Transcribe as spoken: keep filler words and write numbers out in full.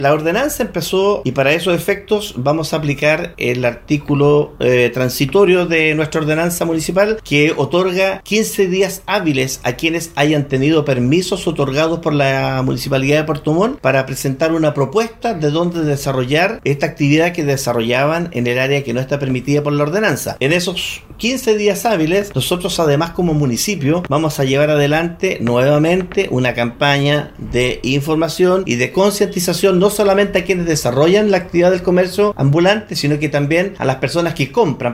La ordenanza empezó y para esos efectos vamos a aplicar el artículo eh, transitorio de nuestra ordenanza municipal que otorga quince días hábiles a quienes hayan tenido permisos otorgados por la Municipalidad de Puerto Montt para presentar una propuesta de dónde desarrollar esta actividad que desarrollaban en el área que no está permitida por la ordenanza. En esos quince días hábiles, nosotros además como municipio vamos a llevar adelante nuevamente una campaña de información y de concientización no solamente a quienes desarrollan la actividad del comercio ambulante, sino que también a las personas que compran.